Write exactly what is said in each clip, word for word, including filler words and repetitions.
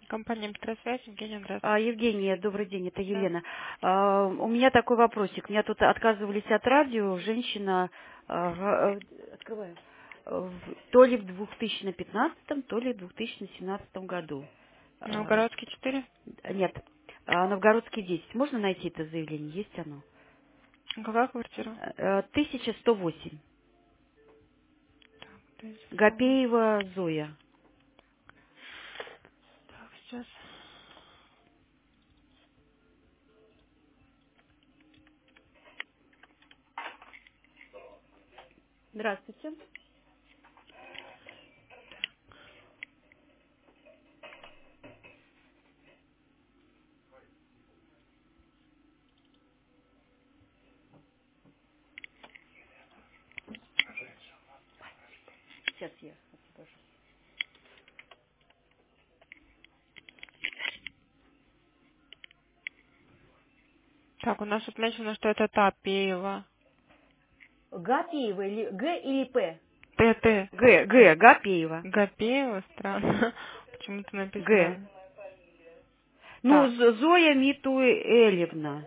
Компания «Электросвязь», Евгения, А, здравствуйте. Евгения, добрый день, это Да. Елена. А, у меня такой вопросик. Меня тут отказывались от радио. Женщина, а, га- э, открываю, э, в- то ли в две тысячи пятнадцатом, то ли в две тысячи семнадцатом году. А, Новгородский четыре. нет, а, Новгородский десять. Можно найти это заявление? Есть оно? Какая квартира? Э, тысяча сто восемь. тысяча сто восемь. Гапеева Зоя. Так, сейчас. Здравствуйте. Сейчас я освобожусь. Так, у нас отмечено, что это Тапеева. Гапеева или Г или П? ТТ. Г, Г, Гапеева. Гапеева, странно. Почему-то Г. написано. Ну, Так. З- Зоя Митуэлевна.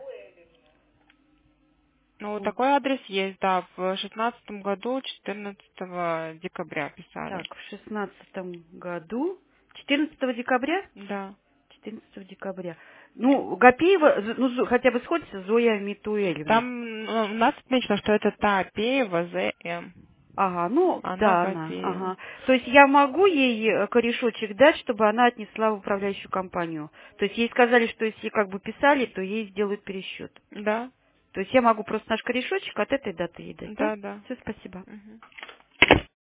Ну, М, такой адрес есть, да. В шестнадцатом году, четырнадцатого декабря писали. Так, в шестнадцатом году, четырнадцатого декабря? Да. четырнадцатого декабря. Ну, Гапеева, З- ну, Зо- хотя бы сходится Зоя Митуэлевна. Там ну, у нас отмечено, что это Тапеева ЗМ. Ага, ну, Она да, она, Гапеева. ага. То есть я могу ей э, корешочек дать, чтобы она отнесла в управляющую компанию. То есть ей сказали, что если как бы писали, то ей сделают пересчет. Да, То есть я могу просто наш корешочек от этой даты ей дать, да? да, да. Все, спасибо. Мгм.